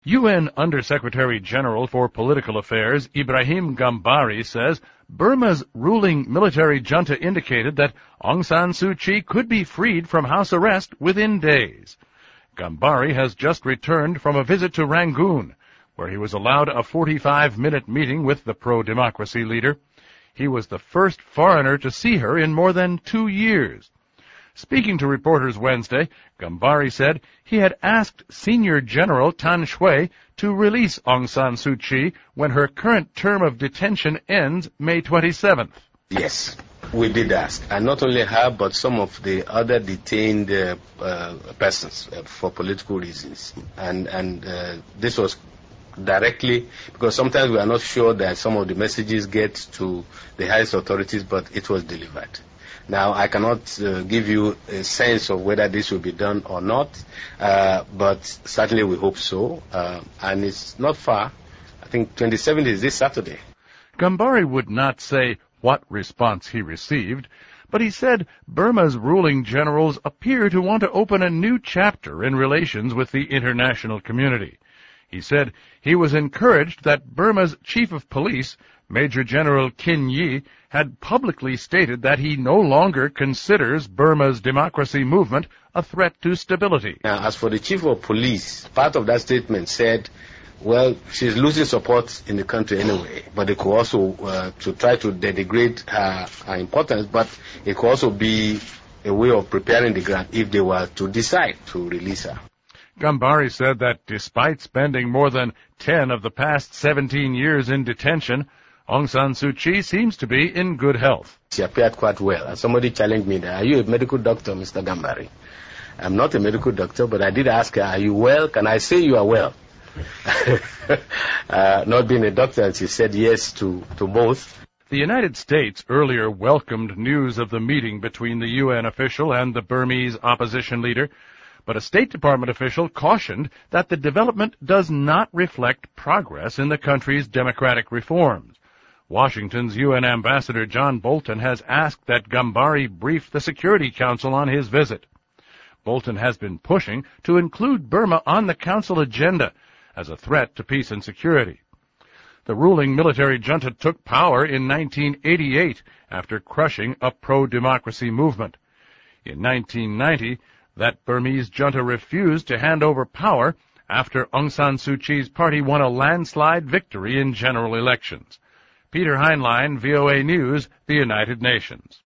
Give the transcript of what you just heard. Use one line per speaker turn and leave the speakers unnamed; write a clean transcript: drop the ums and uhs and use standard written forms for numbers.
UN Under-Secretary General for Political Affairs Ibrahim Gambari says Burma's ruling military junta indicated that Aung San Suu Kyi could be freed from house arrest within days. Gambari has just returned from a visit to Rangoon, where he was allowed a 45-minute meeting with the pro-democracy leader. He was the first foreigner to see her in more than 2 years. Speaking to reporters Wednesday, Gambari said he had asked Senior General Tan Shwe to release Aung San Suu Kyi when her current term of detention ends May 27th.
Yes, we did ask. And not only her, but some of the other detained persons for political reasons. And this was directly, because sometimes we are not sure that some of the messages get to the highest authorities, but it was delivered. Now, I cannot give you a sense of whether this will be done or not, but certainly we hope so. And it's not far. I think 27th is this Saturday.
Gambari would not say what response he received, but he said Burma's ruling generals appear to want to open a new chapter in relations with the international community. He said he was encouraged that Burma's chief of police, Major General Kin Yi, had publicly stated that he no longer considers Burma's democracy movement a threat to stability.
Now, as for the chief of police, part of that statement said, well, she's losing support in the country anyway, but it could also, to try to denigrate her importance, but it could also be a way of preparing the ground if they were to decide to release her.
Gambari said that despite spending more than 10 of the past 17 years in detention, Aung San Suu Kyi seems to be in good health.
She appeared quite well. And somebody challenged me, are you a medical doctor, Mr. Gambari? I'm not a medical doctor, but I did ask her, are you well? Can I say you are well? Not being a doctor, and she said yes to both.
The United States earlier welcomed news of the meeting between the UN official and the Burmese opposition leader, but a State Department official cautioned that the development does not reflect progress in the country's democratic reforms. Washington's UN Ambassador John Bolton has asked that Gambari brief the Security Council on his visit. Bolton has been pushing to include Burma on the Council agenda as a threat to peace and security. The ruling military junta took power in 1988 after crushing a pro-democracy movement. In 1990, that Burmese junta refused to hand over power after Aung San Suu Kyi's party won a landslide victory in general elections. Peter Heinlein, VOA News, the United Nations.